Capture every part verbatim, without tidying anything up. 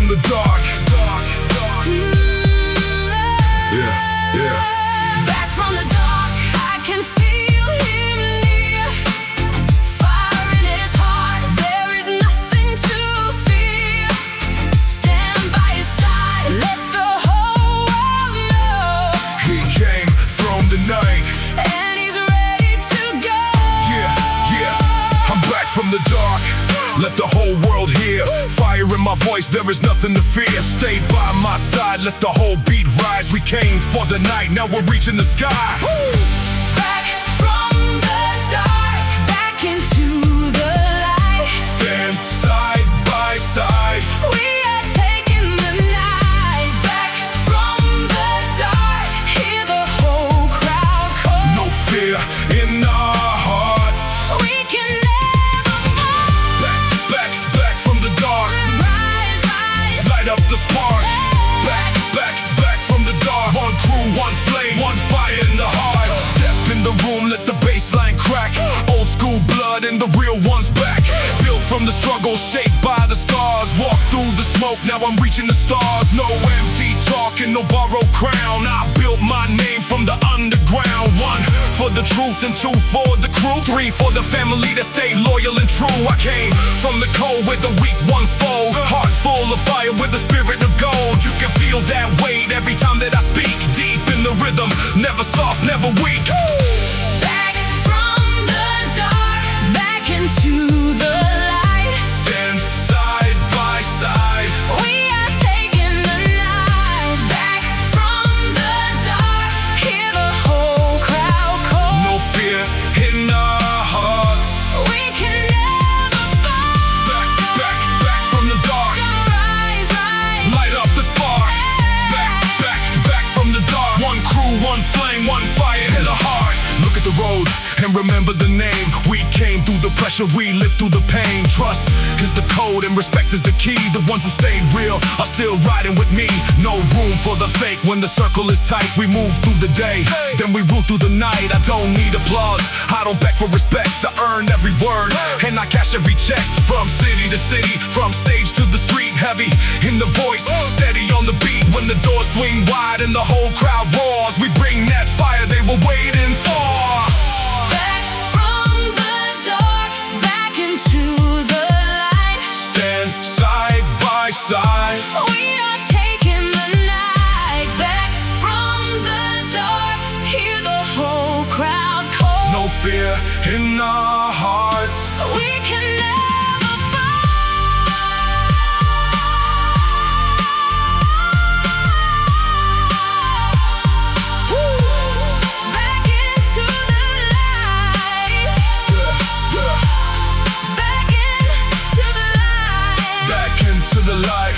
from the dark. Yeah, yeah. Back from the dark, I can feel him near. Fire in his heart, there is nothing to fear. Stand by his side, let the whole world know. He came from the night, and he's ready to go. yeah, yeah. I'm back from the dark, let the whole world hear. Fire in my voice, there is nothing to fear. Stay by my side, let the whole beat rise. We came for the night, now we're reaching the sky. Woo! Back from the dark, back into the light. Stand side by side. We are taking the night. Back from the dark, hear the whole crowd call. No fear in our hearts. We can never fall. Back, back, back from the dark. Rise, rise. Light up the spark. Back, back, back from the dark. One crew, one flame, one fire in the heart. Step in the room, let the bassline crack. Old school blood and the real ones back. Built from the struggle, shaped by the scars. Walk through the smoke, now I'm reaching the stars. No empty talk and no borrowed crown. I built my name from the underground. One for the truth and two for the crew. Three for the family that stayed loyal and true. I came from the cold where the weak ones fold. Heart full of fire with the spirit of gold. You can feel that weight every time that I speak. Deep in the rhythm, never soft, never weak. Back from the dark, back into the light. Stand side by side. We are taking the night. Back from the dark, hear the whole crowd call. No fear in our hearts. We can never fall. Back, back, back from the dark. Rise, rise. Light up the spark. Back, back, back from the dark. One crew, one flame, one fire in the heart. Look at the road and remember the name. We came through the pressure, we lived through the pain. Trust is the code and respect is the key. The ones who stayed real are still riding with me. No room for the fake when the circle is tight. We move through the day, then we rule through the night. I don't need applause, I don't beg for respect. I earn every word, and I cash every check. From city to city, from stage to the street. Heavy in the voice, steady on the beat. When the doors swing wide and the whole crowd roars, we bring that fire they were waiting for. Back from the dark, back into the light. Stand side by side. We are taking the night. Back from the dark, hear the whole crowd call. No fear in our hearts. We can never fall. Woo. Back into the light. Yeah, yeah. Back into the light. Back into the light.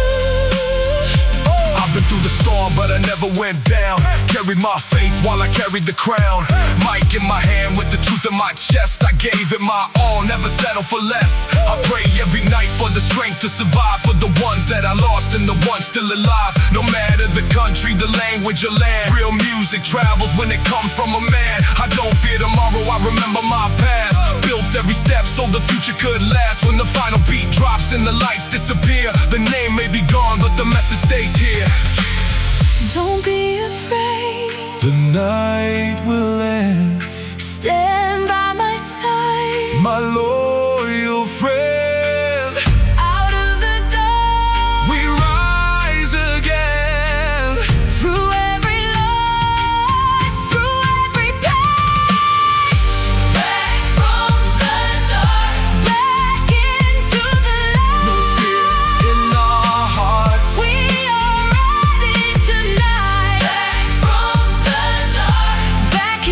I've been through the storm, but I never went down. Carried my faith while I carried the crown. Mic in my hand with the truth in my chest. I gave it my all, never settle for less. I pray every night for the strength to survive. For the ones that I lost and the ones still alive. No matter the country, the language, or land. Real music travels when it comes from a man. I don't fear tomorrow, I remember my past. Built every step so the future could last. When the final beat drops and the lights disappear, the name may be gone, but the message stays here. Don't be afraid. The night will end. Stand by my side. My loyal friend. Out of the dark, We rise again. through every loss, through every pain. Back from the dark, back into the No light. fear in our hearts. We are ready tonight. Back from the dark, back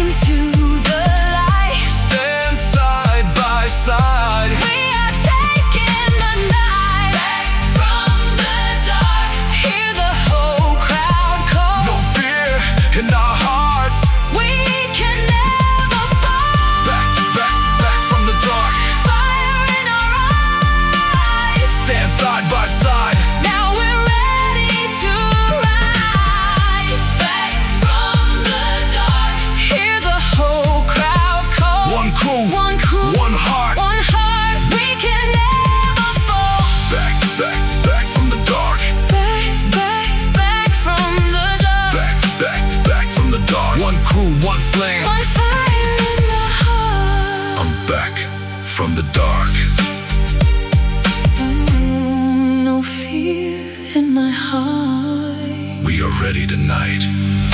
from the dark. Mm, no fear in my heart. We are ready tonight.